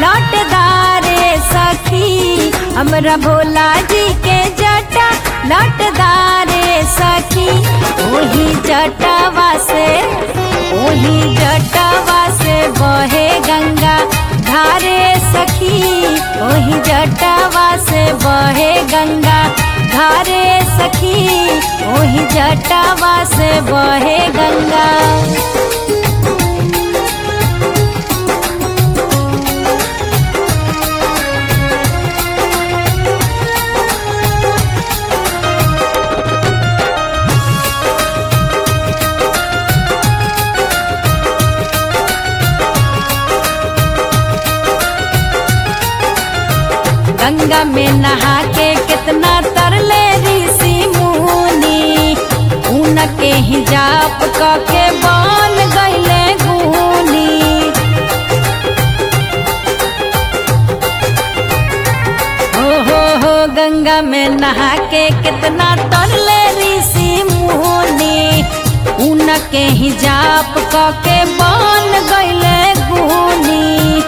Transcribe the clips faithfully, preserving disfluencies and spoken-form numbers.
लौटदारे सखी, हमरा भोला जी के जटा लौटदारे सखी। ओही जटावा से ओही जटावा से बहे गंगा धारे सखी, ओही जटावा से बहे गंगा धारे सखी, ओही जटावा से बहे गंगा। गंगा में नहा के कितना तरले ऋषि मुनि, उनके ही जाप के बन गईले गुनी। हो हो हो गंगा में नहा के कितना तरले ऋषि मुनि, उनके ही जाप के बन गईले गुनी।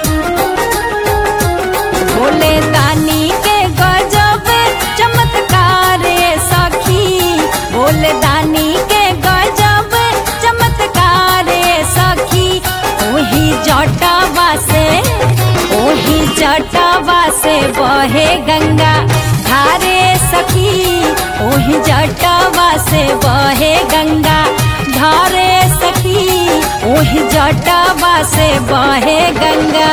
भोले दानी के गजब चमत्कार सखी, भोले दानी के गजब चमत्कार सखी। ओही जटावा से ओही जटावा से बहे गंगा धारे सखी, ओही जटावा से बहे गंगा धारे सखी, ओही जटावा से बहे गंगा।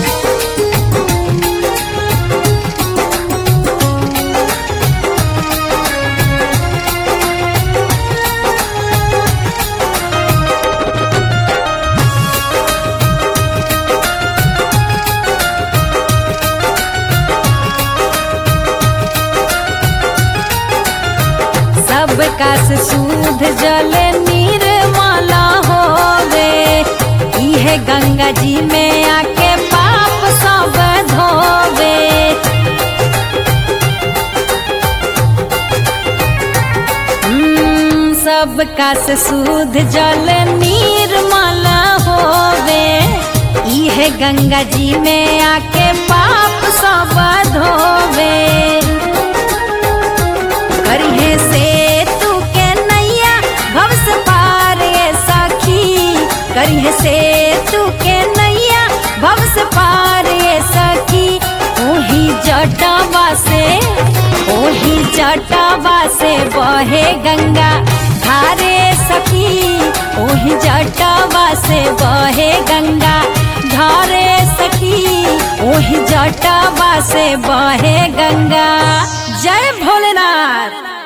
सबका से शुद्ध जल निर्मला होवे, इहे गंगा जी में आके पाप सब धोवे। हम्म सबका से शुद्ध जल निर्मला होवे, इहे गंगा जी में आके पाप सब धोवे। करिहे से तू के नैया भव से पार सखी, करिहे से तू के नैया भव से पार सखी। ओही जटावा से ओही जटावा से बहे गंगा धारे सखी, ओही जटावा से बहे गंगा धारे सखी, ओही जटावा से बहे गंगा। जय भोलेनाथ।